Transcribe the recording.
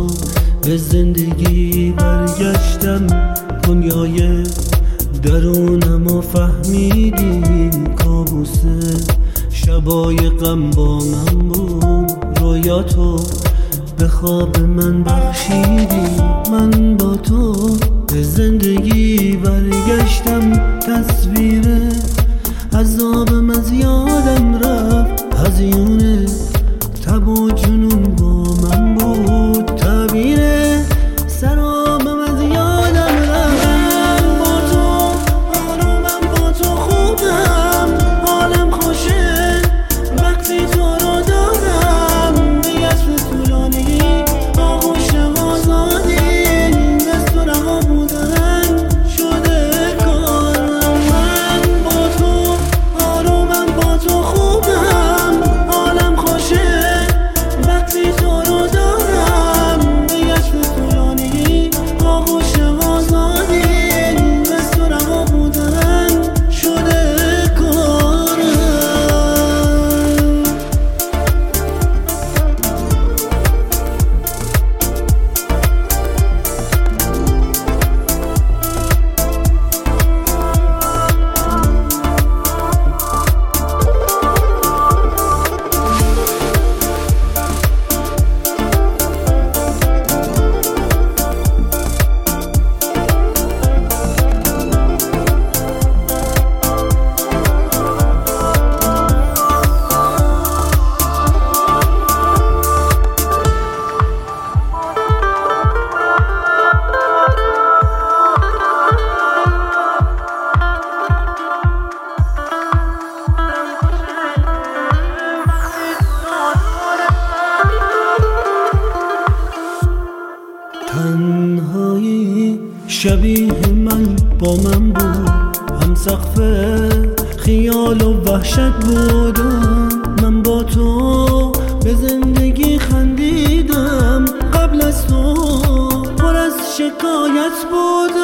به زندگی برگشتم، دنیای درونمو فهمیدی، کابوسه شبای غم با من بود، رویاتو به خواب من بخشیدی. من با تو به زندگی برگشتم، تصویر عذابم از یادم رفت، هزیون تب و جنون با من بود، تعبیر سرابم از یادم رفت. من با تو آرومم، با تو خوبم، حالم خوشه وقتی تو رو دارم، دیگه طولانی آغوش آزادی، دست و رها بودن شده کارم. من با تو آرومم، با تو خوبم، حالم خوشه وقتی تو رو دارم، دیگه طولانی آغوش آزادی، دست و رها بودن شده کارم. تنهایی شبیه من با من بود، هم سقف خیال و وحشت بودم. من با تو به زندگی خندیدم، قبل از تو پر از شکایت بود.